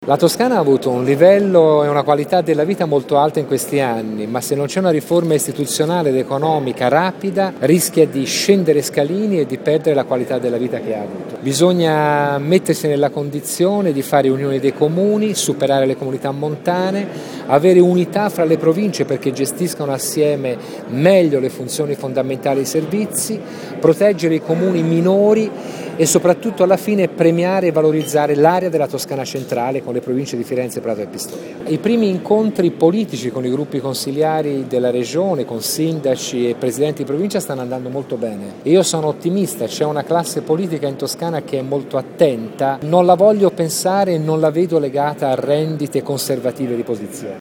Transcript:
La Toscana ha avuto un livello e una qualità della vita molto alta in questi anni, ma se non c'è una riforma istituzionale ed economica rapida, rischia di scendere scalini e di perdere la qualità della vita che ha avuto. Bisogna mettersi nella condizione di fare unioni dei comuni, superare le comunità montane, avere unità fra le province perché gestiscano assieme meglio le funzioni fondamentali dei servizi, proteggere i comuni minori e soprattutto alla fine premiare e valorizzare l'area della Toscana centrale con le province di Firenze, Prato e Pistoia. I primi incontri politici con i gruppi consigliari della regione, con sindaci e presidenti di provincia stanno andando molto bene. Io sono ottimista, c'è una classe politica in Toscana che è molto attenta, non la voglio pensare e non la vedo legata a rendite conservative di posizione.